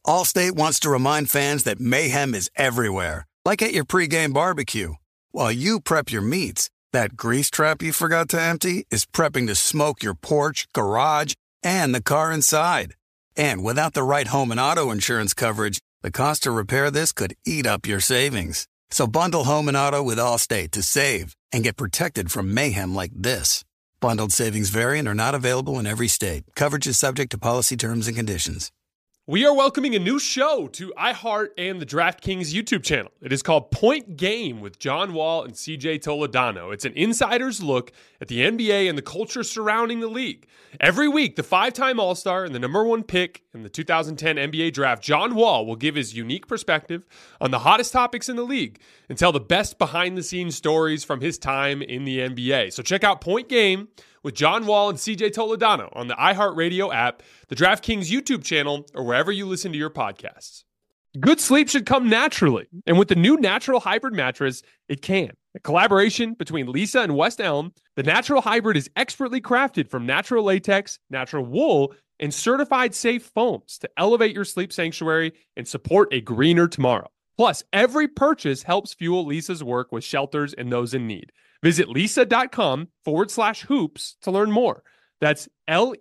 Allstate wants to remind fans that mayhem is everywhere, like at your pregame barbecue. While you prep your meats, that grease trap you forgot to empty is prepping to smoke your porch, garage, and the car inside. And without the right home and auto insurance coverage, the cost to repair this could eat up your savings. So bundle home and auto with Allstate to save and get protected from mayhem like this. Bundled savings vary and are not available in every state. Coverage is subject to policy terms and conditions. We are welcoming a new show to iHeart and the DraftKings YouTube channel. It is called Point Game with John Wall and CJ Toledano. It's an insider's look at the NBA and the culture surrounding the league. Every week, the five-time All-Star and the number one pick in the 2010 NBA draft, John Wall, will give his unique perspective on the hottest topics in the league and tell the best behind-the-scenes stories from his time in the NBA. So check out Point Game with John Wall and CJ Toledano on the iHeartRadio app, the DraftKings YouTube channel, or wherever you listen to your podcasts. Good sleep should come naturally, and with the new Natural Hybrid mattress, it can. A collaboration between Leesa and West Elm, the Natural Hybrid is expertly crafted from natural latex, natural wool, and certified safe foams to elevate your sleep sanctuary and support a greener tomorrow. Plus, every purchase helps fuel Leesa's work with shelters and those in need. Visit leesa.com/hoops to learn more. That's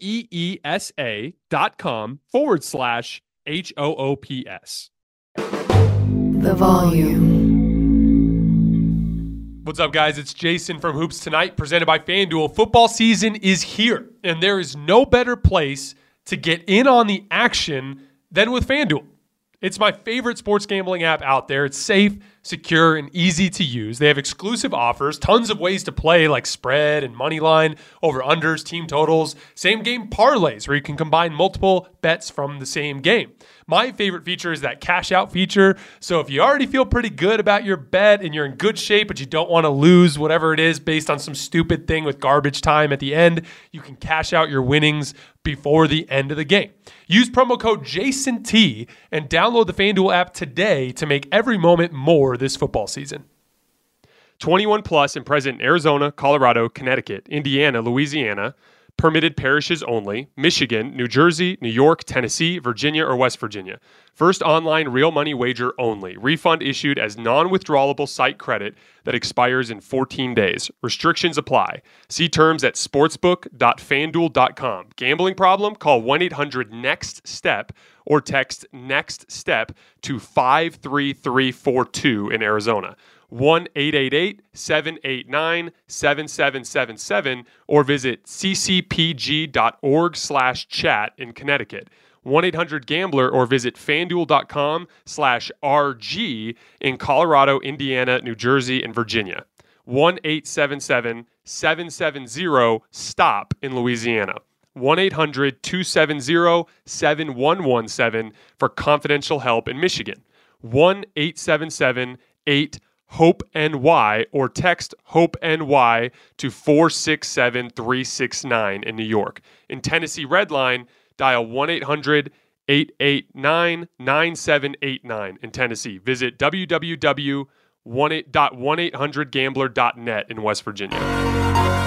LEESA.com/HOOPS. The Volume. What's up, guys? It's Jason from Hoops Tonight, presented by FanDuel. Football season is here, and there is no better place to get in on the action than with FanDuel. It's my favorite sports gambling app out there. It's safe, secure, and easy to use. They have exclusive offers, tons of ways to play like spread and money line, over-unders, team totals, same-game parlays where you can combine multiple bets from the same game. My favorite feature is that cash-out feature. So if you already feel pretty good about your bet and you're in good shape but you don't want to lose whatever it is based on some stupid thing with garbage time at the end, you can cash out your winnings before the end of the game. Use promo code JASONT and download the FanDuel app today to make every moment more this football season. 21 plus and present in Arizona, Colorado, Connecticut, Indiana, Louisiana, permitted parishes only, Michigan, New Jersey, New York, Tennessee, Virginia, or West Virginia. First online real money wager only. Refund issued as non-withdrawable site credit that expires in 14 days. Restrictions apply. See terms at sportsbook.fanduel.com. Gambling problem? Call 1-800-NEXT-STEP or text NEXT STEP to 53342 in Arizona. 1-888-789-7777 or visit ccpg.org/chat in Connecticut. 1-800-GAMBLER or visit fanduel.com/RG in Colorado, Indiana, New Jersey, and Virginia. 1-877-770-STOP in Louisiana. 1-800-270-7117 for confidential help in Michigan. 1-877-8-HOPE-NY or text HOPE-NY to 467-369 in New York. In Tennessee Redline, dial 1-800-889-9789 in Tennessee. Visit www.1800gambler.net in West Virginia.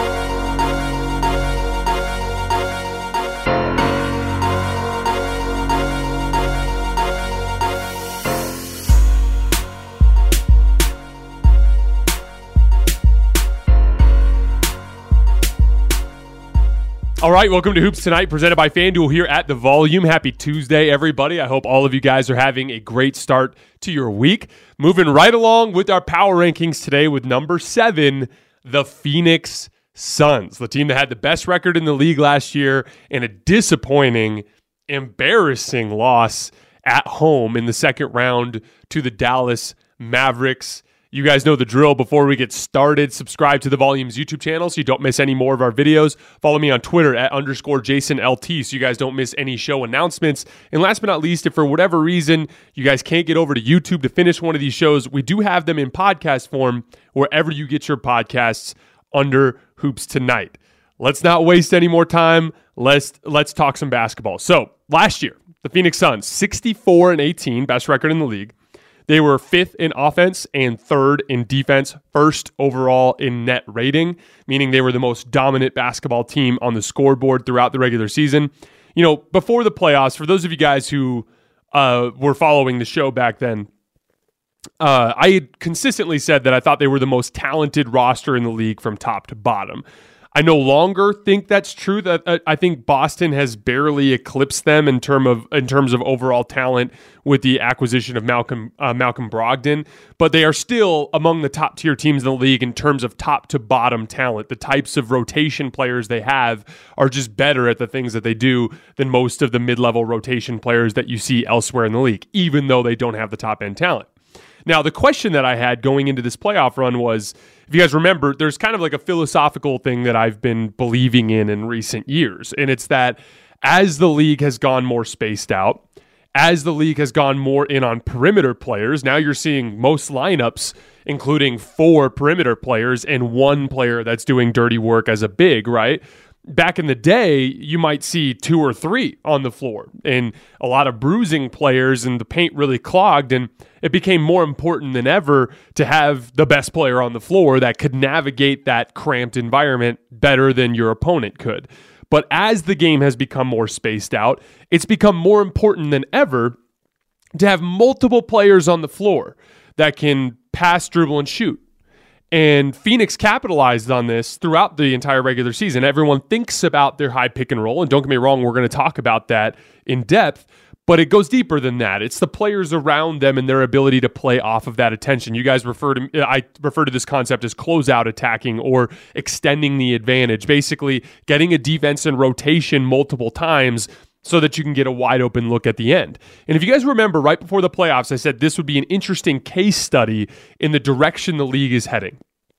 All right, welcome to Hoops Tonight, presented by FanDuel here at The Volume. Happy Tuesday, everybody. I hope all of you guys are having a great start to your week. Moving right along with our power rankings today with number 7, the Phoenix Suns, the team that had the best record in the league last year and a disappointing, embarrassing loss at home in the second round to the Dallas Mavericks. You guys know the drill. Before we get started, subscribe to the Volume's YouTube channel so you don't miss any more of our videos. Follow me on Twitter at _JasonLT so you guys don't miss any show announcements. And last but not least, if for whatever reason you guys can't get over to YouTube to finish one of these shows, we do have them in podcast form wherever you get your podcasts under Hoops Tonight. Let's not waste any more time. Let's talk some basketball. So last year, the Phoenix Suns, 64-18, best record in the league. They were 5th in offense and 3rd in defense, 1st overall in net rating, meaning they were the most dominant basketball team on the scoreboard throughout the regular season. You know, before the playoffs, for those of you guys who were following the show back then, I had consistently said that I thought they were the most talented roster in the league from top to bottom. I no longer think that's true. That I think Boston has barely eclipsed them in terms of overall talent with the acquisition of Malcolm Brogdon, but they are still among the top tier teams in the league in terms of top to bottom talent. The types of rotation players they have are just better at the things that they do than most of the mid-level rotation players that you see elsewhere in the league, even though they don't have the top end talent. Now, the question that I had going into this playoff run was, if you guys remember, there's kind of like a philosophical thing that I've been believing in recent years. And it's that as the league has gone more spaced out, as the league has gone more in on perimeter players, now you're seeing most lineups including 4 perimeter players and 1 player that's doing dirty work as a big, right? Back in the day, you might see 2 or 3 on the floor and a lot of bruising players, and the paint really clogged, and it became more important than ever to have the best player on the floor that could navigate that cramped environment better than your opponent could. But as the game has become more spaced out, it's become more important than ever to have multiple players on the floor that can pass, dribble, and shoot. And Phoenix capitalized on this throughout the entire regular season. Everyone thinks about their high pick and roll, and don't get me wrong, we're going to talk about that in depth, but it goes deeper than that. It's the players around them and their ability to play off of that attention. I refer to this concept as closeout attacking or extending the advantage, basically getting a defense in rotation multiple times so that you can get a wide open look at the end. And if you guys remember, right before the playoffs, I said this would be an interesting case study in the direction the league is heading.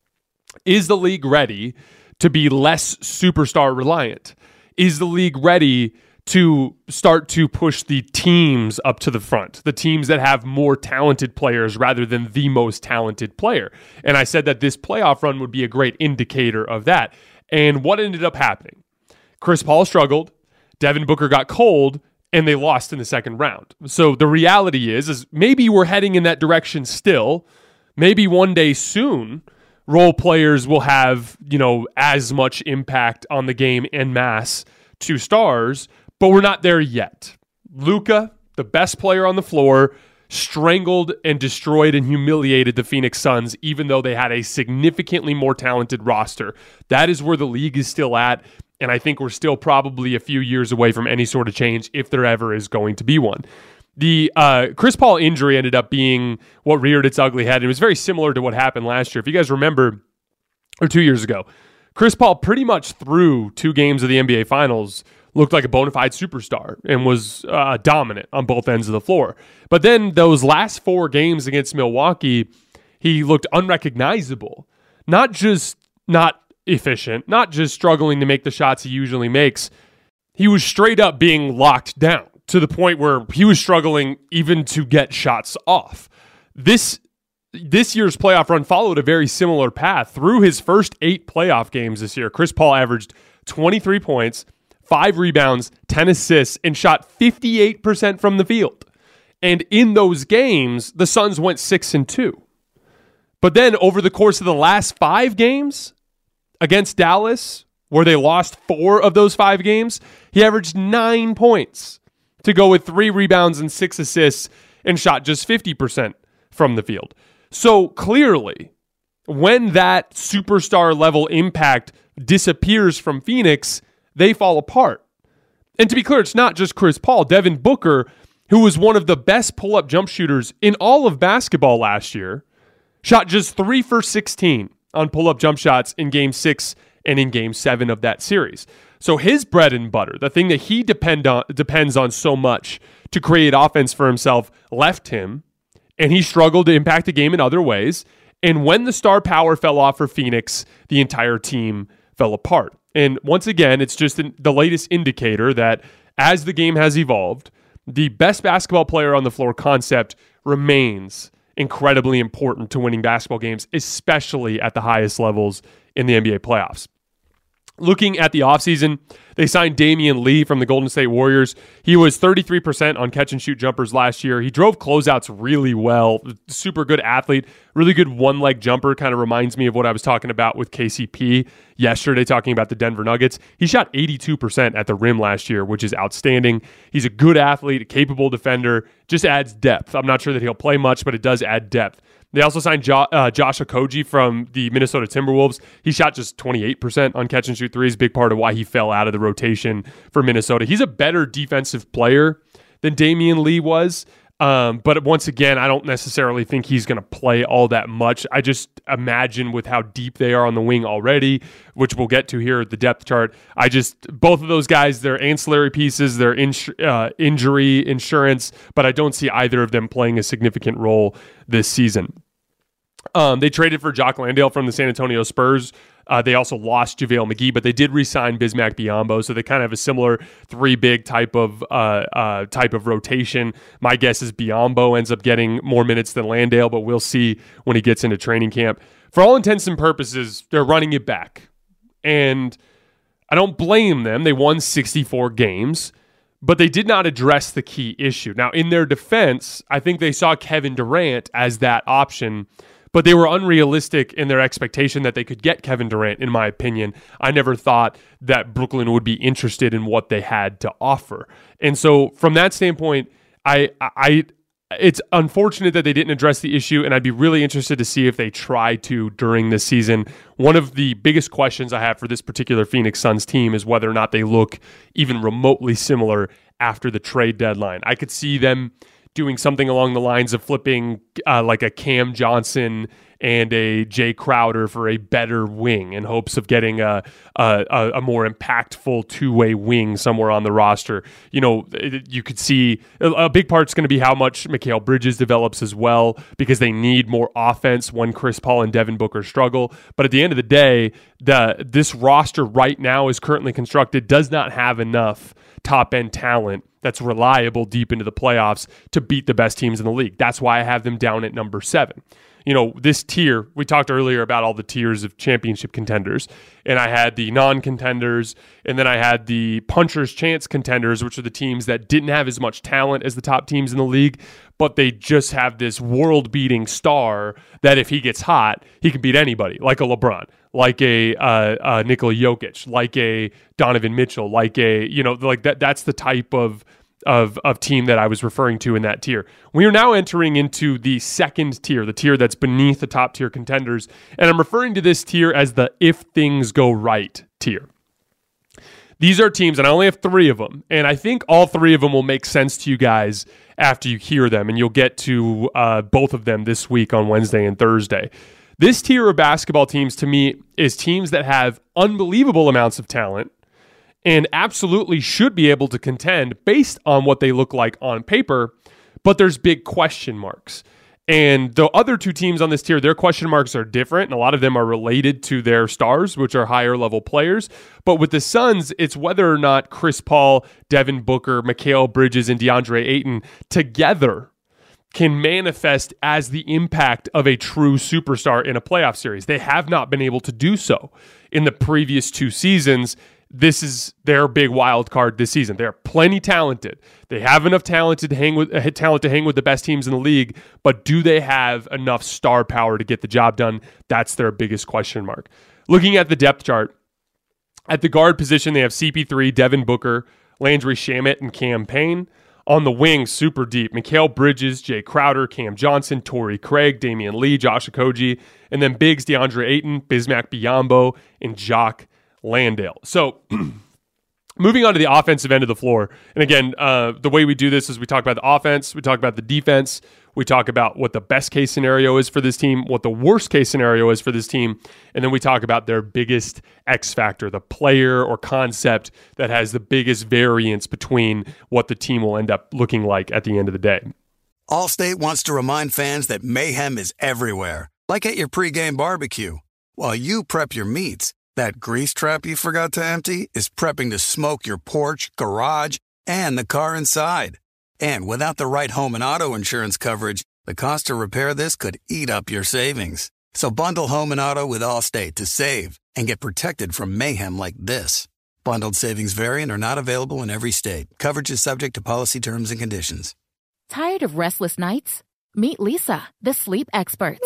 Is the league ready to be less superstar reliant? Is the league ready to start to push the teams up to the front, the teams that have more talented players rather than the most talented player? And I said that this playoff run would be a great indicator of that. And what ended up happening? Chris Paul struggled. Devin Booker got cold, and they lost in the second round. So the reality is maybe we're heading in that direction still. Maybe one day soon, role players will have, as much impact on the game en masse to stars, but we're not there yet. Luka, the best player on the floor, strangled and destroyed and humiliated the Phoenix Suns, even though they had a significantly more talented roster. That is where the league is still at. And I think we're still probably a few years away from any sort of change, if there ever is going to be one. The Chris Paul injury ended up being what reared its ugly head. It was very similar to what happened last year. If you guys remember, or 2 years ago, Chris Paul pretty much through 2 games of the NBA Finals looked like a bona fide superstar and was dominant on both ends of the floor. But then those last 4 games against Milwaukee, he looked unrecognizable. Not just not efficient, not just struggling to make the shots he usually makes. He was straight up being locked down to the point where he was struggling even to get shots off. This year's playoff run followed a very similar path. Through his first 8 playoff games this year, Chris Paul averaged 23 points, 5 rebounds, 10 assists, and shot 58% from the field. And in those games, the Suns went 6-2. But then over the course of the last 5 games, against Dallas, where they lost 4 of those 5 games, he averaged 9 points to go with 3 rebounds and 6 assists and shot just 50% from the field. So clearly, when that superstar level impact disappears from Phoenix, they fall apart. And to be clear, it's not just Chris Paul. Devin Booker, who was one of the best pull-up jump shooters in all of basketball last year, shot just 3 for 16 on pull-up jump shots in Game 6 and in Game 7 of that series. So his bread and butter, the thing that he depends on so much to create offense for himself, left him, and he struggled to impact the game in other ways. And when the star power fell off for Phoenix, the entire team fell apart. And once again, it's just the latest indicator that as the game has evolved, the best basketball player on the floor concept remains incredibly important to winning basketball games, especially at the highest levels in the NBA playoffs. Looking at the offseason, they signed Damian Lee from the Golden State Warriors. He was 33% on catch-and-shoot jumpers last year. He drove closeouts really well. Super good athlete. Really good one-leg jumper. Kind of reminds me of what I was talking about with KCP yesterday, talking about the Denver Nuggets. He shot 82% at the rim last year, which is outstanding. He's a good athlete, a capable defender. Just adds depth. I'm not sure that he'll play much, but it does add depth. They also signed Josh Okogie from the Minnesota Timberwolves. He shot just 28% on catch-and-shoot threes, big part of why he fell out of the rotation for Minnesota. He's a better defensive player than Damian Lee was, but once again, I don't necessarily think he's going to play all that much. I just imagine with how deep they are on the wing already, which we'll get to here at the depth chart, both of those guys, they're ancillary pieces, they're injury insurance, but I don't see either of them playing a significant role this season. They traded for Jock Landale from the San Antonio Spurs. They also lost JaVale McGee, but they did re-sign Bismack Biyombo, so they kind of have a similar three-big type of rotation. My guess is Biyombo ends up getting more minutes than Landale, but we'll see when he gets into training camp. For all intents and purposes, they're running it back, and I don't blame them. They won 64 games, but they did not address the key issue. Now, in their defense, I think they saw Kevin Durant as that option, but they were unrealistic in their expectation that they could get Kevin Durant, in my opinion. I never thought that Brooklyn would be interested in what they had to offer. And so from that standpoint, it's unfortunate that they didn't address the issue, and I'd be really interested to see if they try to during this season. One of the biggest questions I have for this particular Phoenix Suns team is whether or not they look even remotely similar after the trade deadline. I could see them doing something along the lines of flipping like a Cam Johnson and a Jay Crowder for a better wing in hopes of getting a more impactful two-way wing somewhere on the roster. You know, you could see a big part's going to be how much Mikal Bridges develops as well, because they need more offense when Chris Paul and Devin Booker struggle. But at the end of the day, this roster right now is currently constructed does not have enough top-end talent that's reliable deep into the playoffs to beat the best teams in the league. That's why I have them down at number 7. You know, this tier, we talked earlier about all the tiers of championship contenders, and I had the non-contenders, and then I had the puncher's chance contenders, which are the teams that didn't have as much talent as the top teams in the league, but they just have this world-beating star that if he gets hot, he can beat anybody, like a LeBron, like a Nikola Jokic, like a Donovan Mitchell, like a, you know, like that's the type of team that I was referring to in that tier. We are now entering into the second tier, the tier that's beneath the top tier contenders, and I'm referring to this tier as the if things go right tier. These are teams, and I only have 3 of them, and I think all 3 of them will make sense to you guys after you hear them, and you'll get to both of them this week on Wednesday and Thursday. This tier of basketball teams, to me, is teams that have unbelievable amounts of talent and absolutely should be able to contend based on what they look like on paper, but there's big question marks. And the other 2 teams on this tier, their question marks are different, and a lot of them are related to their stars, which are higher level players. But with the Suns, it's whether or not Chris Paul, Devin Booker, Mikal Bridges, and DeAndre Ayton together can manifest as the impact of a true superstar in a playoff series. They have not been able to do so in the previous 2 seasons. This is their big wild card this season. They're plenty talented. They have enough talent to hang with the best teams in the league, but do they have enough star power to get the job done? That's their biggest question mark. Looking at the depth chart, at the guard position, they have CP3, Devin Booker, Landry Shamet, and Cam Payne. On the wing, super deep, Mikal Bridges, Jay Crowder, Cam Johnson, Torrey Craig, Damian Lee, Josh Okogie, and then bigs, DeAndre Ayton, Bismack Biyombo, and Jock Landale. So moving on to the offensive end of the floor. And again, the way we do this is we talk about the offense, we talk about the defense, we talk about what the best case scenario is for this team, what the worst case scenario is for this team, and then we talk about their biggest X factor, the player or concept that has the biggest variance between what the team will end up looking like at the end of the day. Allstate wants to remind fans that mayhem is everywhere, like at your pregame barbecue. While you prep your meats, that grease trap you forgot to empty is prepping to smoke your porch, garage, and the car inside. And without the right home and auto insurance coverage, the cost to repair this could eat up your savings. So bundle home and auto with Allstate to save and get protected from mayhem like this. Bundled savings vary and are not available in every state. Coverage is subject to policy terms and conditions. Tired of restless nights? Meet Lisa, the sleep experts.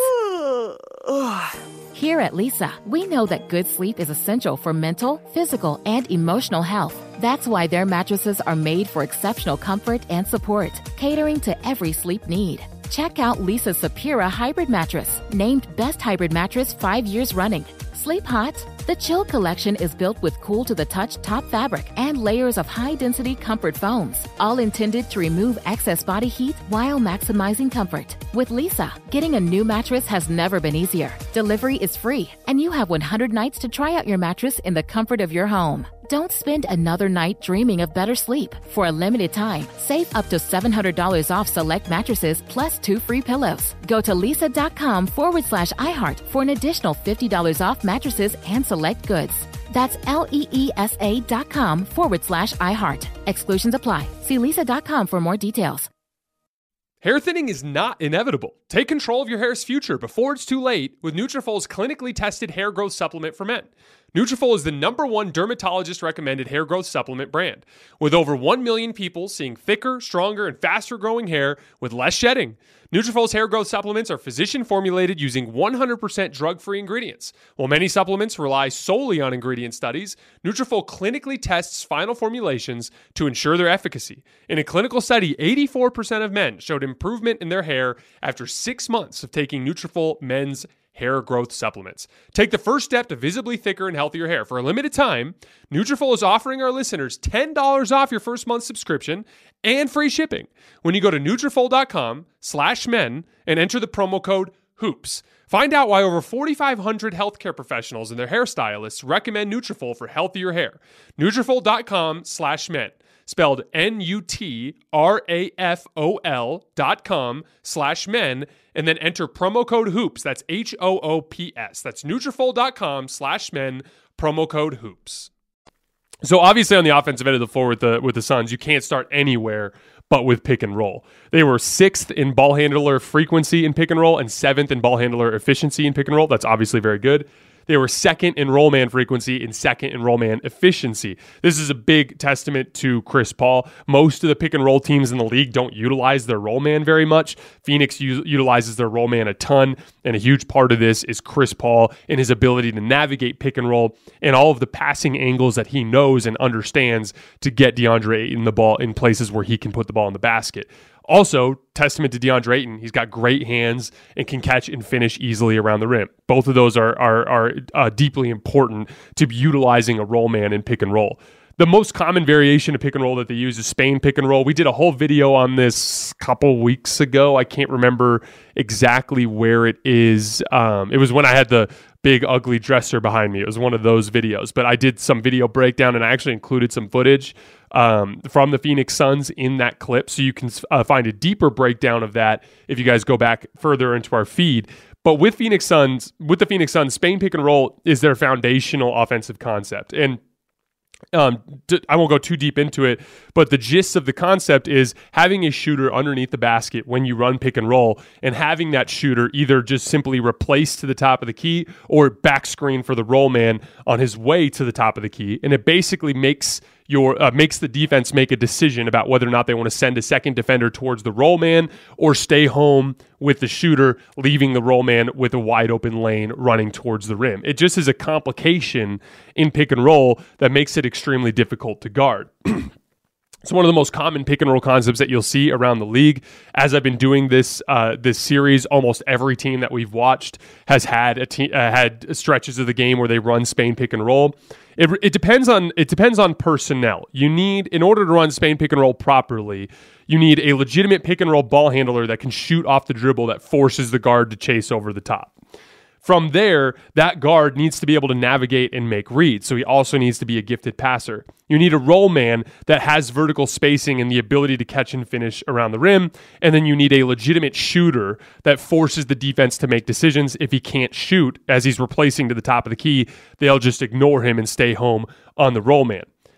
Here at Lisa, we know that good sleep is essential for mental, physical, and emotional health. That's why their mattresses are made for exceptional comfort and support, catering to every sleep need. Check out Lisa's Sapira Hybrid Mattress, named Best Hybrid Mattress 5 years running. Sleep hot? The Chill Collection is built with cool-to-the-touch top fabric and layers of high-density comfort foams, all intended to remove excess body heat while maximizing comfort. With Lisa, getting a new mattress has never been easier. Delivery is free, and you have 100 nights to try out your mattress in the comfort of your home. Don't spend another night dreaming of better sleep. For a limited time, save up to $700 off select mattresses plus 2 free pillows. Go to lisa.com/iHeart for an additional $50 off mattresses and select goods. That's LEESA.com/iHeart. Exclusions apply. See lisa.com for more details. Hair thinning is not inevitable. Take control of your hair's future before it's too late with Nutrafol's clinically tested hair growth supplement for men. Nutrafol is the #1 dermatologist-recommended hair growth supplement brand, with over 1 million people seeing thicker, stronger, and faster-growing hair with less shedding. Nutrafol's hair growth supplements are physician-formulated using 100% drug-free ingredients. While many supplements rely solely on ingredient studies, Nutrafol clinically tests final formulations to ensure their efficacy. In a clinical study, 84% of men showed improvement in their hair after 6 months of taking Nutrafol men's hair growth supplements. Take the first step to visibly thicker and healthier hair. For a limited time, Nutrafol is offering our listeners $10 off your first month subscription and free shipping when you go to Nutrafol.com/men and enter the promo code HOOPS. Find out why over 4,500 healthcare professionals and their hairstylists recommend Nutrafol for healthier hair. Nutrafol.com/men. Spelled Nutrafol.com/men, and then enter promo code HOOPS. That's HOOPS. That's Nutrafol.com/men, promo code HOOPS. So obviously on the offensive end of the floor with the Suns, you can't start anywhere but with pick and roll. They were 6th in ball handler frequency in pick and roll and 7th in ball handler efficiency in pick and roll. That's obviously very good. They were 2nd in roll man frequency and 2nd in roll man efficiency. This is a big testament to Chris Paul. Most of the pick and roll teams in the league don't utilize their roll man very much. Phoenix utilizes their roll man a ton, and a huge part of this is Chris Paul and his ability to navigate pick and roll and all of the passing angles that he knows and understands to get DeAndre Ayton the ball in places where he can put the ball in the basket. Also, testament to DeAndre Ayton, he's got great hands and can catch and finish easily around the rim. Both of those are deeply important to utilizing a roll man in pick and roll. The most common variation of pick and roll that they use is Spain pick and roll. We did a whole video on this a couple weeks ago. I can't remember exactly where it is. It was when I had the big ugly dresser behind me. It was one of those videos, but I did some video breakdown and I actually included some footage from the Phoenix Suns in that clip. So you can find a deeper breakdown of that if you guys go back further into our feed. But with the Phoenix Suns, Spain pick and roll is their foundational offensive concept. And I won't go too deep into it, but the gist of the concept is having a shooter underneath the basket when you run pick and roll, and having that shooter either just simply replace to the top of the key or back screen for the roll man on his way to the top of the key. And it basically makes the defense make a decision about whether or not they want to send a second defender towards the roll man or stay home with the shooter, leaving the roll man with a wide open lane running towards the rim. It just is a complication in pick and roll that makes it extremely difficult to guard. It's one of the most common pick and roll concepts that you'll see around the league. As I've been doing this series, almost every team that we've watched has had had stretches of the game where they run Spain pick and roll. It depends on personnel. You need, in order to run Spain pick and roll properly, you need a legitimate pick and roll ball handler that can shoot off the dribble that forces the guard to chase over the top. From there, that guard needs to be able to navigate and make reads, so he also needs to be a gifted passer. You need a roll man that has vertical spacing and the ability to catch and finish around the rim, and then you need a legitimate shooter that forces the defense to make decisions. If he can't shoot as he's replacing to the top of the key, they'll just ignore him and stay home on the roll man.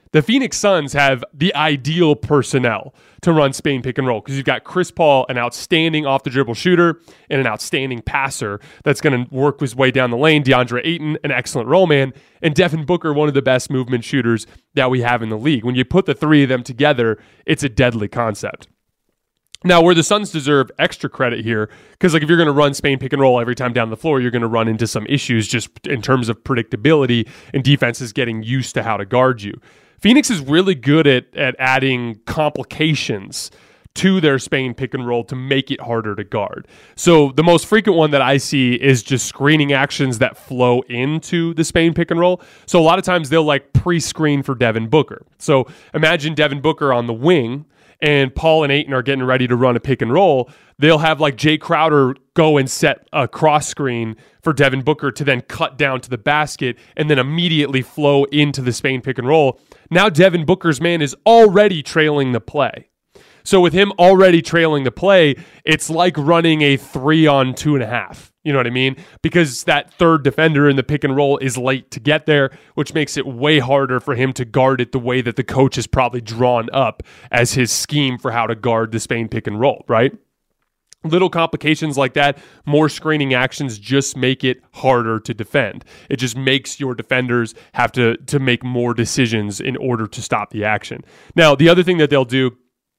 The Phoenix Suns have the ideal personnel to run Spain pick and roll because you've got Chris Paul, an outstanding off-the-dribble shooter and an outstanding passer that's going to work his way down the lane. DeAndre Ayton, an excellent roll man, and Devin Booker, one of the best movement shooters that we have in the league. When you put the three of them together, it's a deadly concept. Now, where the Suns deserve extra credit here, because if you're going to run Spain pick and roll every time down the floor, you're going to run into some issues just in terms of predictability and defenses getting used to how to guard you. Phoenix is really good at adding complications to their Spain pick and roll to make it harder to guard. So the most frequent one that I see is just screening actions that flow into the Spain pick and roll. So a lot of times they'll pre-screen for Devin Booker. So imagine Devin Booker on the wing, and Paul and Ayton are getting ready to run a pick and roll. They'll have Jay Crowder go and set a cross screen for Devin Booker to then cut down to the basket and then immediately flow into the Spain pick and roll. Now Devin Booker's man is already trailing the play. So with him already trailing the play, it's like running a 3-on-2.5. You know what I mean? Because that third defender in the pick and roll is late to get there, which makes it way harder for him to guard it the way that the coach has probably drawn up as his scheme for how to guard the Spain pick and roll, right? Little complications like that, more screening actions just make it harder to defend. It just makes your defenders have to make more decisions in order to stop the action. Now, the other thing that they'll do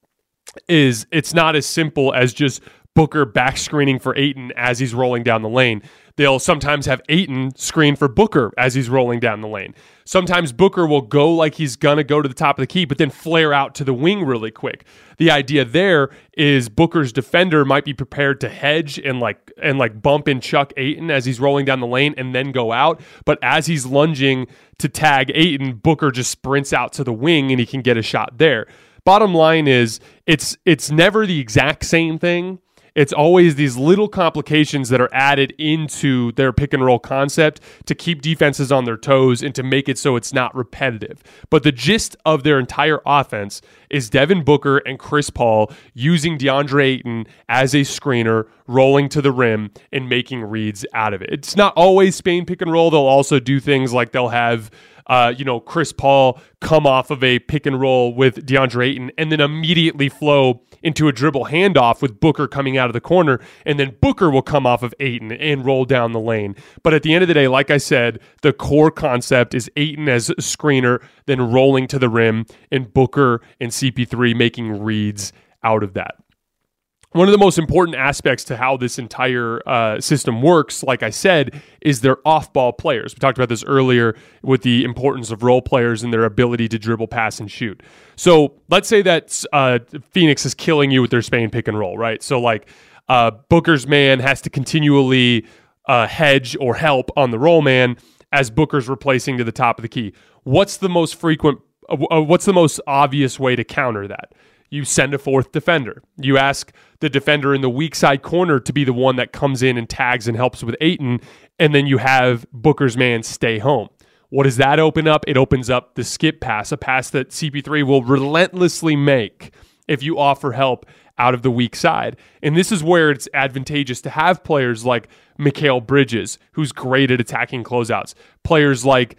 is it's not as simple as just Booker back screening for Ayton as he's rolling down the lane. They'll sometimes have Ayton screen for Booker as he's rolling down the lane. Sometimes Booker will go like he's going to go to the top of the key, but then flare out to the wing really quick. The idea there is Booker's defender might be prepared to hedge and bump and chuck Ayton as he's rolling down the lane and then go out. But as he's lunging to tag Ayton, Booker just sprints out to the wing and he can get a shot there. Bottom line is it's never the exact same thing. It's always these little complications that are added into their pick and roll concept to keep defenses on their toes and to make it so it's not repetitive. But the gist of their entire offense is Devin Booker and Chris Paul using DeAndre Ayton as a screener, rolling to the rim and making reads out of it. It's not always Spain pick and roll. They'll also do things like they'll have Chris Paul come off of a pick and roll with DeAndre Ayton and then immediately flow into a dribble handoff with Booker coming out of the corner, and then Booker will come off of Ayton and roll down the lane. But at the end of the day, like I said, the core concept is Ayton as a screener, then rolling to the rim, and Booker and CP3 making reads out of that. One of the most important aspects to how this entire system works, like I said, is their off-ball players. We talked about this earlier with the importance of role players and their ability to dribble, pass, and shoot. So let's say that Phoenix is killing you with their Spain pick and roll, right? So Booker's man has to continually hedge or help on the roll man as Booker's replacing to the top of the key. What's the most obvious way to counter that? You send a fourth defender. You ask the defender in the weak side corner to be the one that comes in and tags and helps with Ayton, and then you have Booker's man stay home. What does that open up? It opens up the skip pass, a pass that CP3 will relentlessly make if you offer help out of the weak side. And this is where it's advantageous to have players like Mikal Bridges, who's great at attacking closeouts. Players like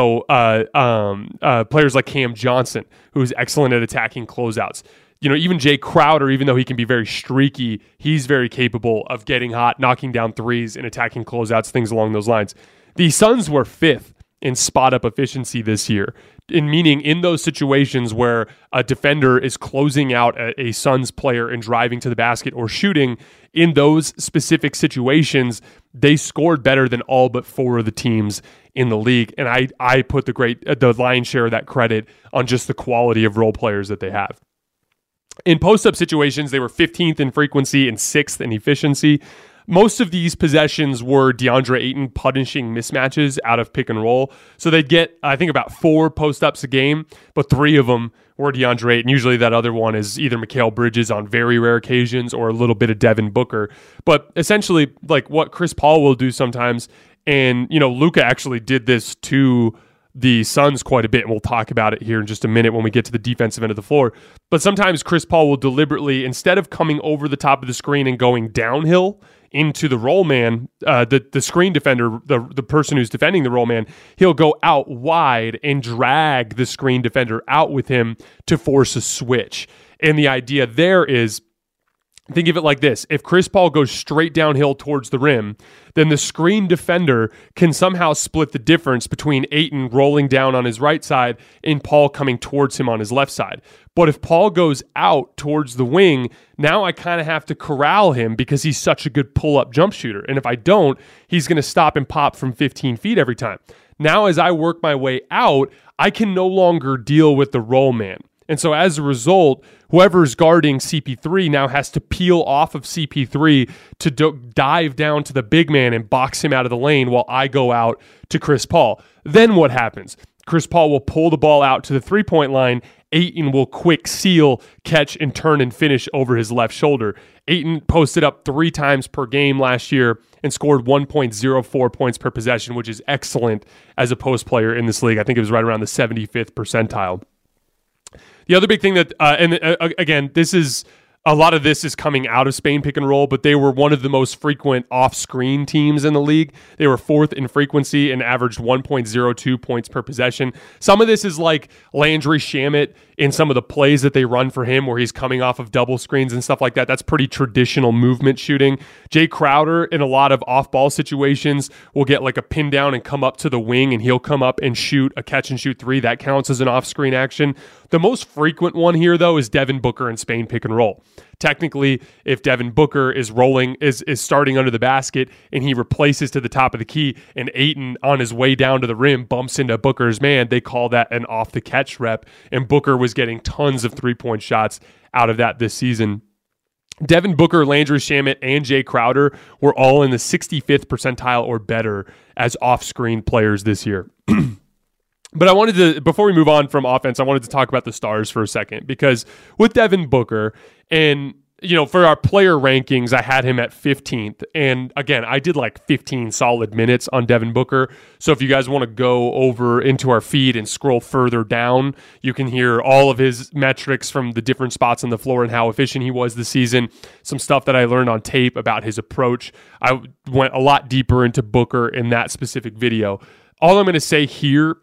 players like Cam Johnson, who's excellent at attacking closeouts. Even Jay Crowder, even though he can be very streaky, he's very capable of getting hot, knocking down threes, and attacking closeouts, things along those lines. The Suns were 5th in spot-up efficiency this year, meaning in those situations where a defender is closing out a Suns player and driving to the basket or shooting, in those specific situations, they scored better than all but 4 of the teams in the league. And I put the lion's share of that credit on just the quality of role players that they have. In post-up situations, they were 15th in frequency and 6th in efficiency. Most of these possessions were DeAndre Ayton punishing mismatches out of pick and roll. So they'd get, I think, about 4 post-ups a game, but 3 of them were DeAndre Ayton. Usually that other one is either Mikal Bridges on very rare occasions or a little bit of Devin Booker. But essentially, what Chris Paul will do sometimes, and Luka actually did this to the Suns quite a bit, and we'll talk about it here in just a minute when we get to the defensive end of the floor. But sometimes Chris Paul will deliberately, instead of coming over the top of the screen and going downhill into the roll man, the screen defender, the person who's defending the roll man, he'll go out wide and drag the screen defender out with him to force a switch. And the idea there is, think of it like this. If Chris Paul goes straight downhill towards the rim, then the screen defender can somehow split the difference between Ayton rolling down on his right side and Paul coming towards him on his left side. But if Paul goes out towards the wing, now I kind of have to corral him because he's such a good pull-up jump shooter. And if I don't, he's going to stop and pop from 15 feet every time. Now, as I work my way out, I can no longer deal with the roll man. And so as a result, whoever's guarding CP3 now has to peel off of CP3 to dive down to the big man and box him out of the lane while I go out to Chris Paul. Then what happens? Chris Paul will pull the ball out to the three-point line. Ayton will quick seal, catch, and turn and finish over his left shoulder. Ayton posted up 3 times per game last year and scored 1.04 points per possession, which is excellent as a post player in this league. I think it was right around the 75th percentile. The other big thing that, again, a lot of this is coming out of Spain pick and roll, but they were one of the most frequent off-screen teams in the league. They were 4th in frequency and averaged 1.02 points per possession. Some of this is like Landry Shamet in some of the plays that they run for him where he's coming off of double screens and stuff like that. That's pretty traditional movement shooting. Jay Crowder in a lot of off-ball situations will get like a pin down and come up to the wing, and he'll come up and shoot a catch-and-shoot 3. That counts as an off-screen action. The most frequent one here, though, is Devin Booker in Spain pick and roll. Technically, if Devin Booker is starting under the basket and he replaces to the top of the key and Ayton on his way down to the rim bumps into Booker's man, they call that an off the catch rep, and Booker was getting tons of 3-point shots out of that this season. Devin Booker, Landry Shamet, and Jay Crowder were all in the 65th percentile or better as off-screen players this year. But before we move on from offense, I wanted to talk about the stars for a second, because with Devin Booker, and for our player rankings, I had him at 15th. And again, I did like 15 solid minutes on Devin Booker. So if you guys want to go over into our feed and scroll further down, you can hear all of his metrics from the different spots on the floor and how efficient he was this season. Some stuff that I learned on tape about his approach. I went a lot deeper into Booker in that specific video. All I'm going to say here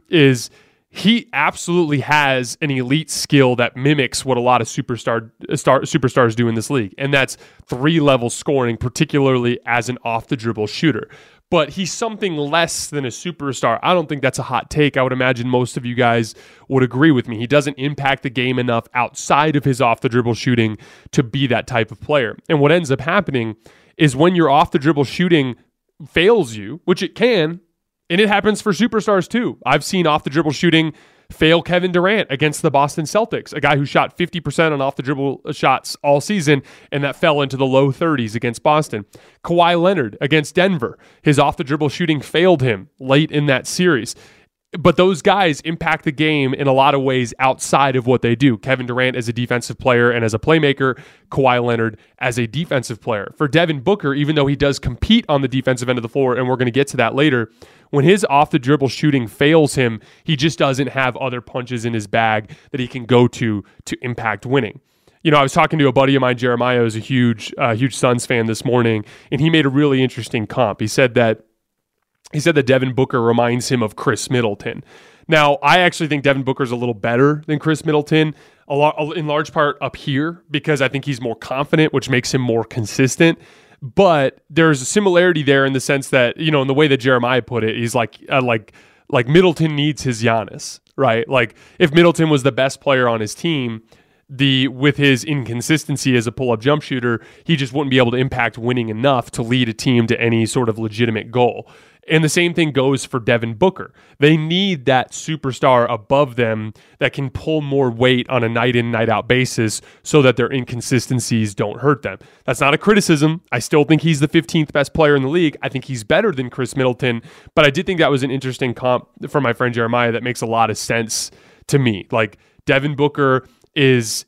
is he absolutely has an elite skill that mimics what a lot of superstars do in this league, and that's 3-level scoring, particularly as an off-the-dribble shooter. But he's something less than a superstar. I don't think that's a hot take. I would imagine most of you guys would agree with me. He doesn't impact the game enough outside of his off-the-dribble shooting to be that type of player. And what ends up happening is when your off-the-dribble shooting fails you, which it can, and it happens for superstars too. I've seen off-the-dribble shooting fail Kevin Durant against the Boston Celtics, a guy who shot 50% on off-the-dribble shots all season, and that fell into the low 30s against Boston. Kawhi Leonard against Denver, his off-the-dribble shooting failed him late in that series. But those guys impact the game in a lot of ways outside of what they do. Kevin Durant as a defensive player and as a playmaker, Kawhi Leonard as a defensive player. For Devin Booker, even though he does compete on the defensive end of the floor, and we're going to get to that later, when his off-the-dribble shooting fails him, he just doesn't have other punches in his bag that he can go to impact winning. I was talking to a buddy of mine, Jeremiah, who's a huge Suns fan this morning, and he made a really interesting comp. He said that Devin Booker reminds him of Chris Middleton. Now, I actually think Devin Booker's a little better than Chris Middleton, in large part up here, because I think he's more confident, which makes him more consistent. But there's a similarity there in the sense that, in the way that Jeremiah put it, he's like Middleton needs his Giannis, right? Like if Middleton was the best player on his team, with his inconsistency as a pull-up jump shooter, he just wouldn't be able to impact winning enough to lead a team to any sort of legitimate goal. And the same thing goes for Devin Booker. They need that superstar above them that can pull more weight on a night-in, night-out basis so that their inconsistencies don't hurt them. That's not a criticism. I still think he's the 15th best player in the league. I think he's better than Chris Middleton, but I did think that was an interesting comp from my friend Jeremiah that makes a lot of sense to me. Like Devin Booker has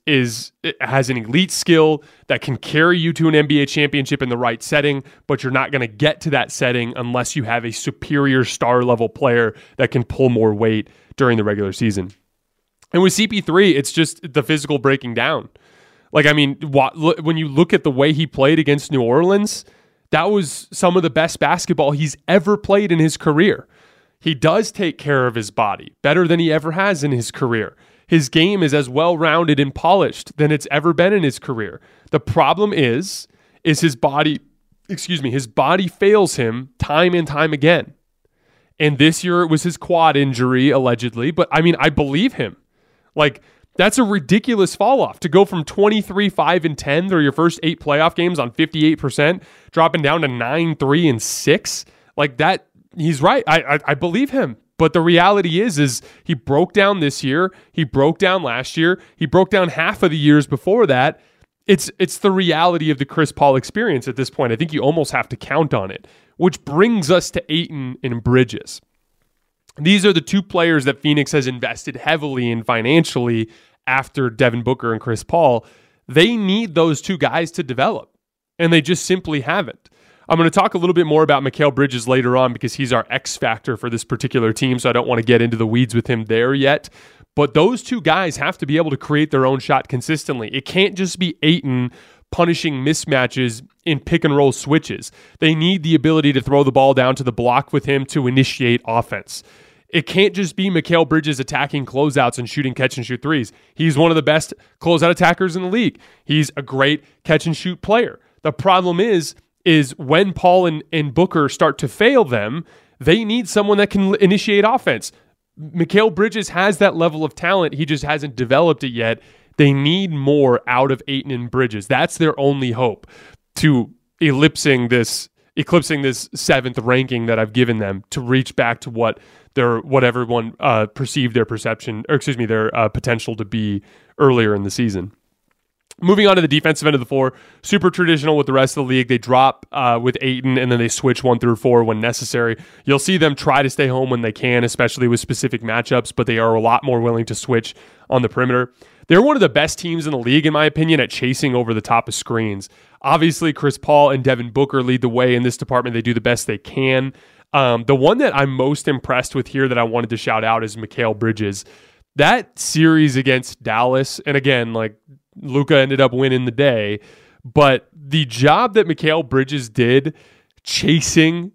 an elite skill that can carry you to an NBA championship in the right setting, but you're not going to get to that setting unless you have a superior star level player that can pull more weight during the regular season. And with CP3, it's just the physical breaking down. Like, I mean, when you look at the way he played against New Orleans, that was some of the best basketball he's ever played in his career. He does take care of his body better than he ever has in his career. His game is as well-rounded and polished than it's ever been in his career. The problem is his body fails him time and time again. And this year it was his quad injury, allegedly. But I mean, I believe him. Like, that's a ridiculous fall off to go from 23, 5, and 10 through your first 8 playoff games on 58%, dropping down to 9, 3, and 6. Like that, he's right. I believe him. But the reality is he broke down this year. He broke down last year. He broke down half of the years before that. It's the reality of the Chris Paul experience at this point. I think you almost have to count on it, which brings us to Ayton and Bridges. These are the two players that Phoenix has invested heavily in financially after Devin Booker and Chris Paul. They need those two guys to develop, and they just simply haven't. I'm going to talk a little bit more about Mikal Bridges later on because he's our X factor for this particular team, so I don't want to get into the weeds with him there yet. But those two guys have to be able to create their own shot consistently. It can't just be Ayton punishing mismatches in pick and roll switches. They need the ability to throw the ball down to the block with him to initiate offense. It can't just be Mikal Bridges attacking closeouts and shooting catch and shoot threes. He's one of the best closeout attackers in the league. He's a great catch and shoot player. The problem is when Paul and Booker start to fail them, they need someone that can initiate offense. Mikal Bridges has that level of talent. He just hasn't developed it yet. They need more out of Ayton and Bridges. That's their only hope to eclipsing this 7th ranking that I've given them to reach back to what everyone perceived their potential to be earlier in the season. Moving on to the defensive end of the floor, super traditional with the rest of the league. They drop with Ayton, and then they switch 1 through 4 when necessary. You'll see them try to stay home when they can, especially with specific matchups, but they are a lot more willing to switch on the perimeter. They're one of the best teams in the league, in my opinion, at chasing over the top of screens. Obviously, Chris Paul and Devin Booker lead the way in this department. They do the best they can. The one that I'm most impressed with here that I wanted to shout out is Mikal Bridges. That series against Dallas, and again, like, Luka ended up winning the day, but the job that Mikal Bridges did chasing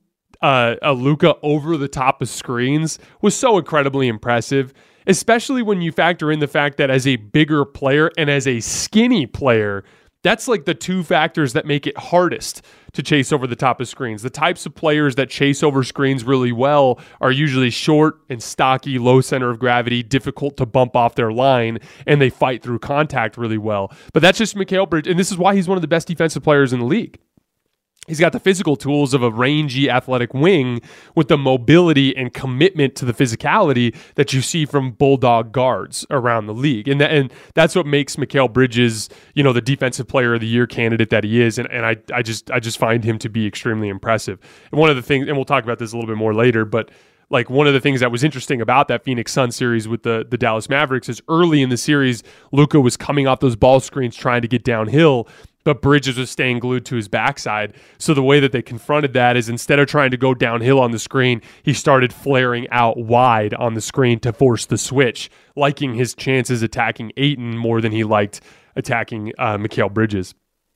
Luka over the top of screens was so incredibly impressive, especially when you factor in the fact that as a bigger player and as a skinny player, that's like the two factors that make it hardest to chase over the top of screens. The types of players that chase over screens really well are usually short and stocky, low center of gravity, difficult to bump off their line, and they fight through contact really well. But that's just Mikal Bridges, and this is why he's one of the best defensive players in the league. He's got the physical tools of a rangy, athletic wing with the mobility and commitment to the physicality that you see from bulldog guards around the league. And that's what makes Mikal Bridges, the defensive player of the year candidate that he is. And I just find him to be extremely impressive. And one of the things, and we'll talk about this a little bit more later, but like one of the things that was interesting about that Phoenix Suns series with the Dallas Mavericks is early in the series, Luka was coming off those ball screens trying to get downhill, but Bridges was staying glued to his backside. So the way that they confronted that is instead of trying to go downhill on the screen, he started flaring out wide on the screen to force the switch, liking his chances attacking Ayton more than he liked attacking Mikal Bridges.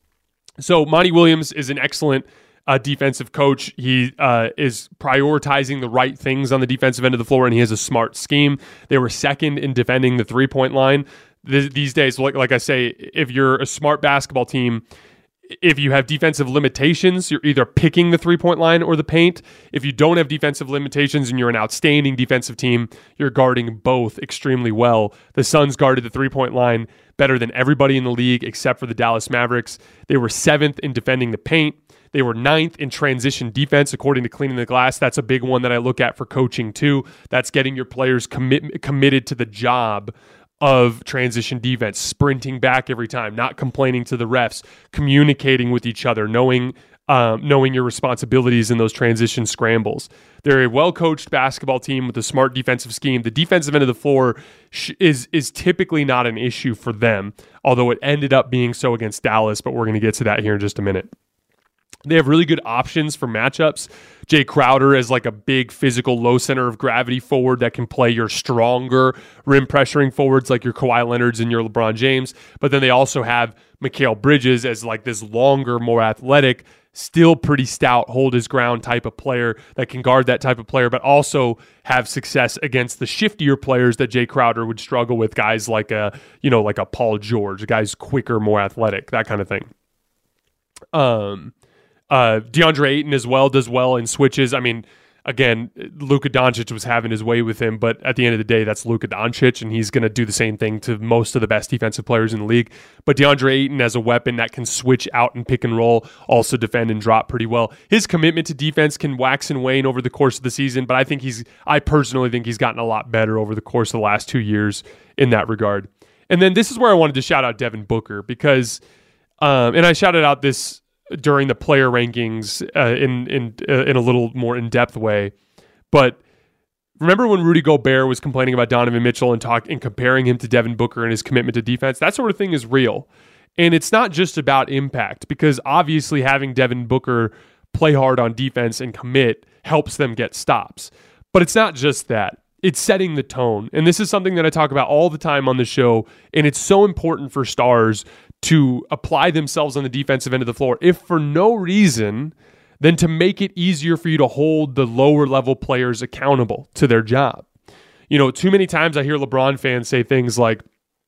So Monty Williams is an excellent defensive coach. He is prioritizing the right things on the defensive end of the floor, and he has a smart scheme. They were second in defending the three-point line. These days, like I say, if you're a smart basketball team, if you have defensive limitations, you're either picking the three-point line or the paint. If you don't have defensive limitations and you're an outstanding defensive team, you're guarding both extremely well. The Suns guarded the three-point line better than everybody in the league except for the Dallas Mavericks. They were 7th in defending the paint. They were 9th in transition defense, according to Cleaning the Glass. That's a big one that I look at for coaching, too. That's getting your players committed to the job of transition defense, sprinting back every time, not complaining to the refs, communicating with each other, knowing your responsibilities in those transition scrambles. They're a well-coached basketball team with a smart defensive scheme. The defensive end of the floor is typically not an issue for them, although it ended up being so against Dallas, but we're going to get to that here in just a minute. They have really good options for matchups. Jay Crowder is like a big physical low center of gravity forward that can play your stronger rim pressuring forwards like your Kawhi Leonards and your LeBron James. But then they also have Mikal Bridges as like this longer, more athletic, still pretty stout, hold his ground type of player that can guard that type of player, but also have success against the shiftier players that Jay Crowder would struggle with, guys like a Paul George, guys quicker, more athletic, that kind of thing. DeAndre Ayton as well does well in switches. I mean, again, Luka Doncic was having his way with him, but at the end of the day, that's Luka Doncic, and he's going to do the same thing to most of the best defensive players in the league. But DeAndre Ayton as a weapon that can switch out and pick and roll, also defend and drop pretty well. His commitment to defense can wax and wane over the course of the season, but I personally think he's gotten a lot better over the course of the last 2 years in that regard. And then this is where I wanted to shout out Devin Booker because, and I shouted out this during the player rankings in a little more in-depth way. But remember when Rudy Gobert was complaining about Donovan Mitchell and comparing him to Devin Booker and his commitment to defense? That sort of thing is real. And it's not just about impact, because obviously having Devin Booker play hard on defense and commit helps them get stops. But it's not just that. It's setting the tone. And this is something that I talk about all the time on the show, and it's so important for stars to apply themselves on the defensive end of the floor, if for no reason than to make it easier for you to hold the lower level players accountable to their job. You know, too many times I hear LeBron fans say things like,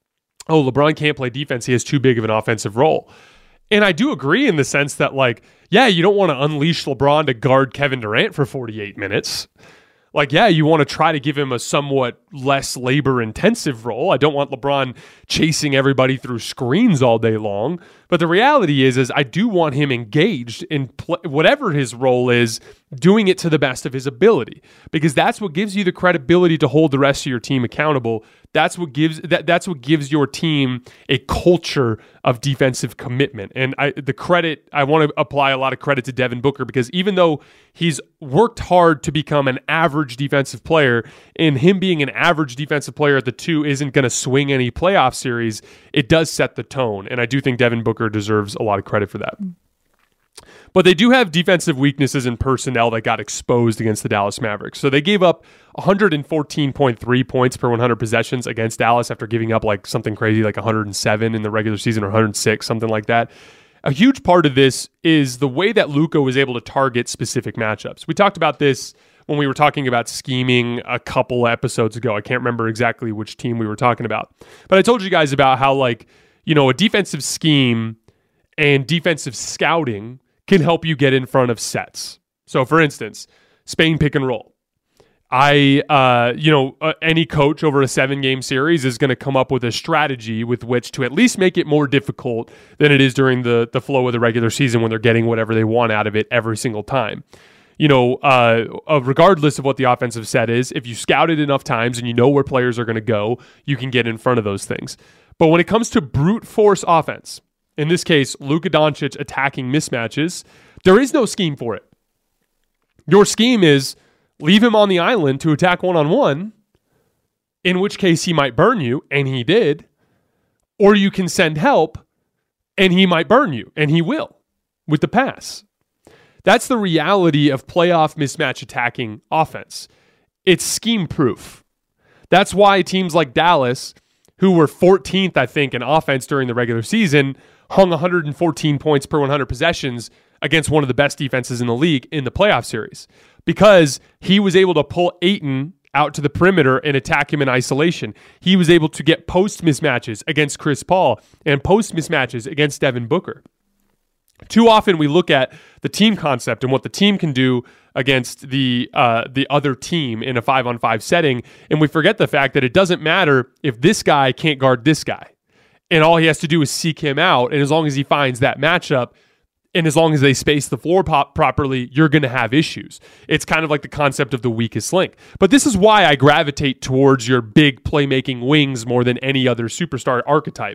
oh, LeBron can't play defense, he has too big of an offensive role. And I do agree in the sense that, like, yeah, you don't want to unleash LeBron to guard Kevin Durant for 48 minutes. Like, yeah, you want to try to give him a somewhat less labor-intensive role. I don't want LeBron chasing everybody through screens all day long. But the reality is I do want him engaged in whatever his role is, doing it to the best of his ability, because that's what gives you the credibility to hold the rest of your team accountable. That's what gives your team a culture of defensive commitment. And I want to apply a lot of credit to Devin Booker, because even though he's worked hard to become an average defensive player, and him being an average defensive player at the 2 isn't going to swing any playoff series, it does set the tone. And I do think Devin Booker deserves a lot of credit for that. But they do have defensive weaknesses in personnel that got exposed against the Dallas Mavericks. So they gave up 114.3 points per 100 possessions against Dallas after giving up like something crazy like 107 in the regular season, or 106, something like that. A huge part of this is the way that Luka was able to target specific matchups. We talked about this when we were talking about scheming a couple episodes ago. I can't remember exactly which team we were talking about. But I told you guys about how, like, you know, a defensive scheme and defensive scouting can help you get in front of sets. So, for instance, Spain pick and roll. Any coach over a 7-game series is going to come up with a strategy with which to at least make it more difficult than it is during the flow of the regular season, when they're getting whatever they want out of it every single time. You know, regardless of what the offensive set is, if you scout it enough times and you know where players are going to go, you can get in front of those things. But when it comes to brute force offense, in this case, Luka Doncic attacking mismatches, there is no scheme for it. Your scheme is leave him on the island to attack one-on-one, in which case he might burn you, and he did, or you can send help, and he might burn you, and he will, with the pass. That's the reality of playoff mismatch attacking offense. It's scheme-proof. That's why teams like Dallas, who were 14th, I think, in offense during the regular season, hung 114 points per 100 possessions against one of the best defenses in the league in the playoff series, because he was able to pull Ayton out to the perimeter and attack him in isolation. He was able to get post mismatches against Chris Paul and post mismatches against Devin Booker. Too often we look at the team concept and what the team can do against the other team in a 5-on-5 setting, and we forget the fact that it doesn't matter if this guy can't guard this guy. And all he has to do is seek him out. And as long as he finds that matchup, and as long as they space the floor properly, you're going to have issues. It's kind of like the concept of the weakest link. But this is why I gravitate towards your big playmaking wings more than any other superstar archetype.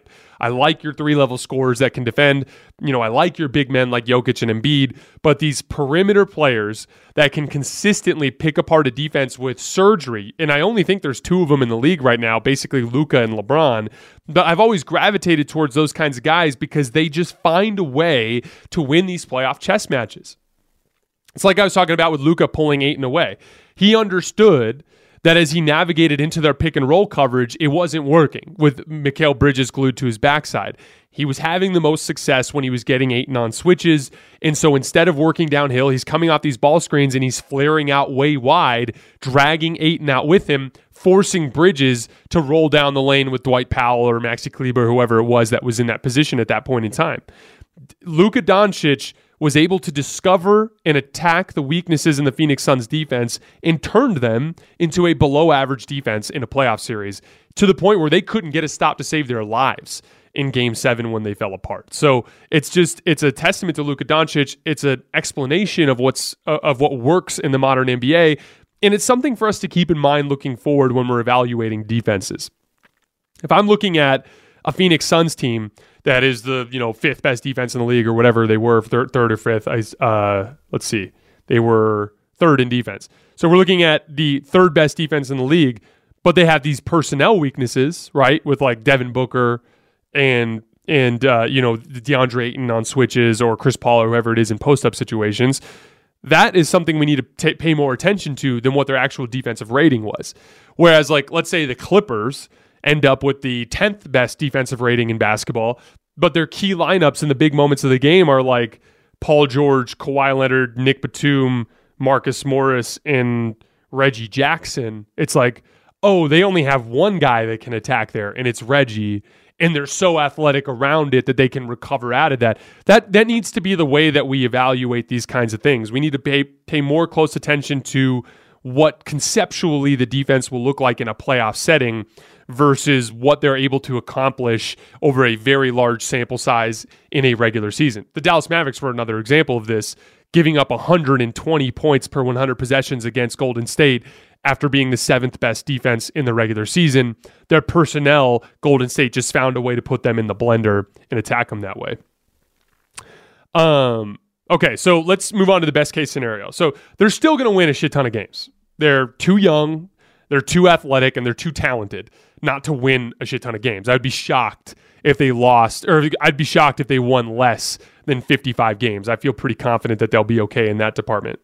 I like your 3-level scorers that can defend. I like your big men like Jokic and Embiid, but these perimeter players that can consistently pick apart a defense with surgery, and I only think there's 2 of them in the league right now, basically Luka and LeBron, but I've always gravitated towards those kinds of guys because they just find a way to win these playoff chess matches. It's like I was talking about with Luka pulling Ayton away. He understood that as he navigated into their pick and roll coverage, it wasn't working with Mikal Bridges glued to his backside. He was having the most success when he was getting Ayton on switches. And so instead of working downhill, he's coming off these ball screens and he's flaring out way wide, dragging Ayton out with him, forcing Bridges to roll down the lane with Dwight Powell or Maxi Kleber, whoever it was that was in that position at that point in time. Luka Doncic was able to discover and attack the weaknesses in the Phoenix Suns defense and turned them into a below-average defense in a playoff series to the point where they couldn't get a stop to save their lives in Game 7 when they fell apart. So it's a testament to Luka Doncic. It's an explanation of what works in the modern NBA, and it's something for us to keep in mind looking forward when we're evaluating defenses. If I'm looking at a Phoenix Suns team that is the 5th best defense in the league or whatever they were, third or fifth. Let's see, they were 3rd in defense. So we're looking at the 3rd best defense in the league, but they have these personnel weaknesses, right? With like Devin Booker and DeAndre Ayton on switches or Chris Paul or whoever it is in post-up situations. That is something we need to pay more attention to than what their actual defensive rating was. Whereas, like, let's say the Clippers end up with the 10th best defensive rating in basketball, but their key lineups in the big moments of the game are like Paul George, Kawhi Leonard, Nick Batum, Marcus Morris, and Reggie Jackson. It's like, oh, they only have one guy that can attack there, and it's Reggie, and they're so athletic around it that they can recover out of that. That needs to be the way that we evaluate these kinds of things. We need to pay more close attention to what conceptually the defense will look like in a playoff setting versus what they're able to accomplish over a very large sample size in a regular season. The Dallas Mavericks were another example of this, giving up 120 points per 100 possessions against Golden State after being the 7th best defense in the regular season. Their personnel, Golden State just found a way to put them in the blender and attack them that way. Okay, so let's move on to the best case scenario. So they're still going to win a shit ton of games. They're too young, they're too athletic, and they're too talented not to win a shit ton of games. I'd be shocked if they lost, or I'd be shocked if they won less than 55 games. I feel pretty confident that they'll be okay in that department.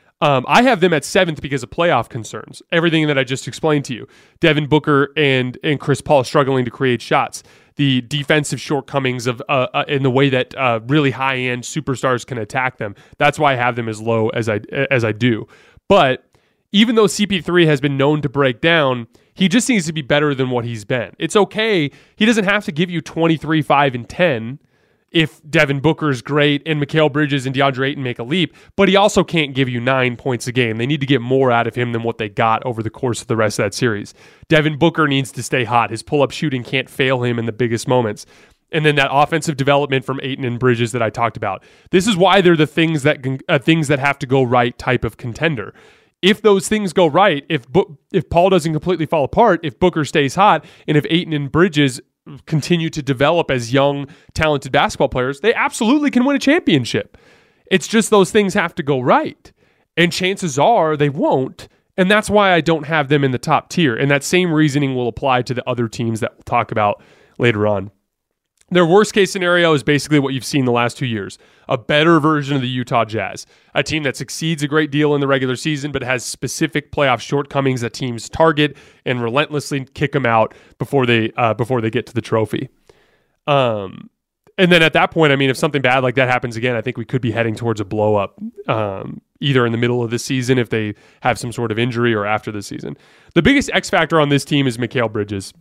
I have them at 7th because of playoff concerns. Everything that I just explained to you. Devin Booker and Chris Paul struggling to create shots. The defensive shortcomings of in the way that really high-end superstars can attack them. That's why I have them as low as I do. But even though CP3 has been known to break down, he just needs to be better than what he's been. It's okay. He doesn't have to give you 23, 5, and 10 if Devin Booker is great and Mikal Bridges and DeAndre Ayton make a leap, but he also can't give you 9 points a game. They need to get more out of him than what they got over the course of the rest of that series. Devin Booker needs to stay hot. His pull-up shooting can't fail him in the biggest moments. And then that offensive development from Ayton and Bridges that I talked about. This is why they're the things that have to go right type of contender. If those things go right, if Paul doesn't completely fall apart, if Booker stays hot, and if Ayton and Bridges continue to develop as young, talented basketball players, they absolutely can win a championship. It's just those things have to go right. And chances are they won't. And that's why I don't have them in the top tier. And that same reasoning will apply to the other teams that we'll talk about later on. Their worst case scenario is basically what you've seen the last 2 years. A better version of the Utah Jazz. A team that succeeds a great deal in the regular season, but has specific playoff shortcomings that teams target and relentlessly kick them out before they get to the trophy. And then at that point, I mean, if something bad like that happens again, I think we could be heading towards a blow up, either in the middle of the season if they have some sort of injury or after the season. The biggest X factor on this team is Mikal Bridges.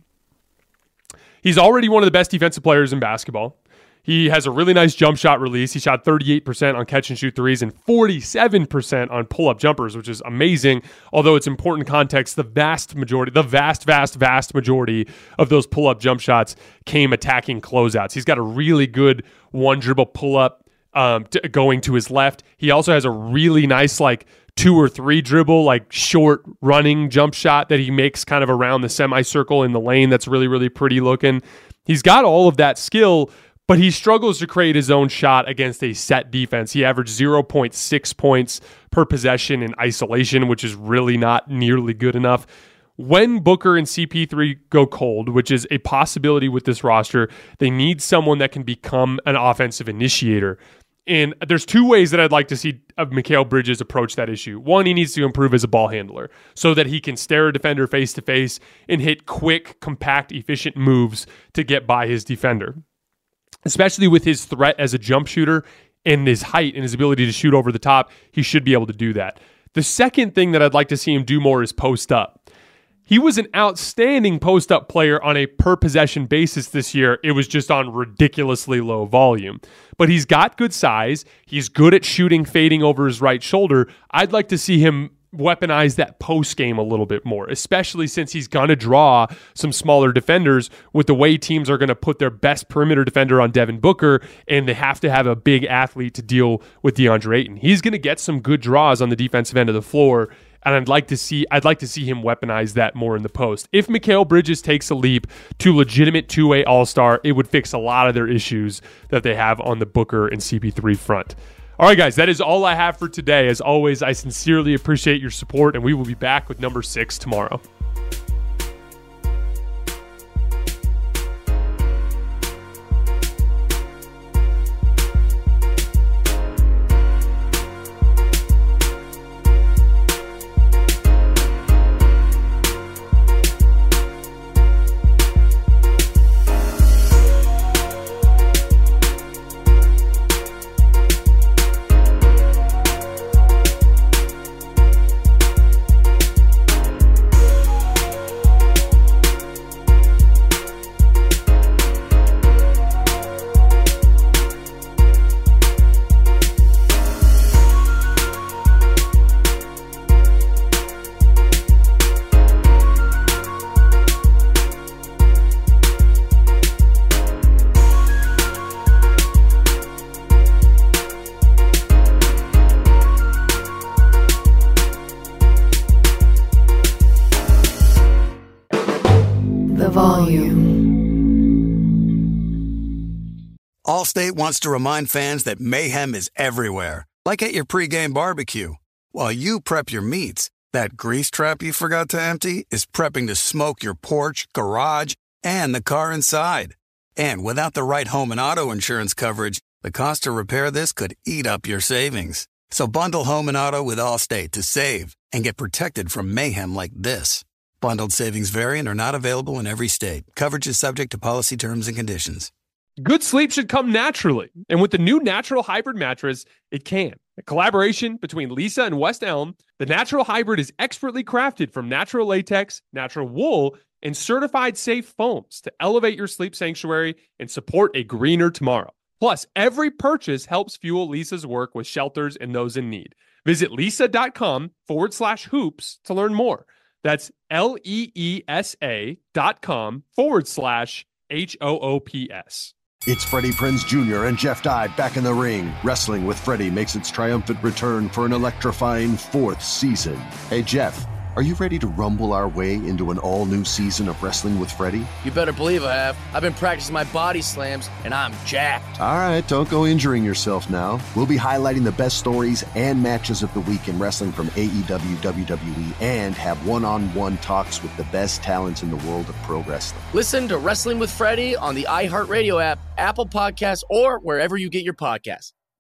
He's already one of the best defensive players in basketball. He has a really nice jump shot release. He shot 38% on catch and shoot threes and 47% on pull-up jumpers, which is amazing. Although it's important context, the vast majority of those pull-up jump shots came attacking closeouts. He's got a really good one-dribble pull-up going to his left. He also has a really nice 2 or 3 dribble, short running jump shot that he makes kind of around the semicircle in the lane. That's really, really pretty looking. He's got all of that skill, but he struggles to create his own shot against a set defense. He averaged 0.6 points per possession in isolation, which is really not nearly good enough. When Booker and CP3 go cold, which is a possibility with this roster, they need someone that can become an offensive initiator. And there's 2 ways that I'd like to see Mikal Bridges approach that issue. One, he needs to improve as a ball handler so that he can stare a defender face to face and hit quick, compact, efficient moves to get by his defender. Especially with his threat as a jump shooter and his height and his ability to shoot over the top, he should be able to do that. The second thing that I'd like to see him do more is post up. He was an outstanding post-up player on a per-possession basis this year. It was just on ridiculously low volume. But he's got good size. He's good at shooting, fading over his right shoulder. I'd like to see him weaponize that post game a little bit more, especially since he's going to draw some smaller defenders with the way teams are going to put their best perimeter defender on Devin Booker, and they have to have a big athlete to deal with DeAndre Ayton. He's going to get some good draws on the defensive end of the floor, and I'd like to see him weaponize that more in the post. If Mikal Bridges takes a leap to legitimate two-way all-star, it would fix a lot of their issues that they have on the Booker and CP3 front. All right, guys, that is all I have for today. As always, I sincerely appreciate your support, and we will be back with number 6 tomorrow. Allstate wants to remind fans that mayhem is everywhere, like at your pregame barbecue. While you prep your meats, that grease trap you forgot to empty is prepping to smoke your porch, garage, and the car inside. And without the right home and auto insurance coverage, the cost to repair this could eat up your savings. So bundle home and auto with Allstate to save and get protected from mayhem like this. Bundled savings vary and are not available in every state. Coverage is subject to policy terms and conditions. Good sleep should come naturally. And with the new Natural Hybrid mattress, it can. A collaboration between Leesa and West Elm, the Natural Hybrid is expertly crafted from natural latex, natural wool, and certified safe foams to elevate your sleep sanctuary and support a greener tomorrow. Plus, every purchase helps fuel Leesa's work with shelters and those in need. Visit leesa.com/hoops to learn more. That's LEESA.com/HOOPS. It's Freddie Prinze Jr. and Jeff Dye back in the ring. Wrestling with Freddie makes its triumphant return for an electrifying 4th season. Hey, Jeff, are you ready to rumble our way into an all-new season of Wrestling with Freddie? You better believe I have. I've been practicing my body slams, and I'm jacked. All right, don't go injuring yourself now. We'll be highlighting the best stories and matches of the week in wrestling from AEW, WWE, and have one-on-one talks with the best talents in the world of pro wrestling. Listen to Wrestling with Freddie on the iHeartRadio app, Apple Podcasts, or wherever you get your podcasts.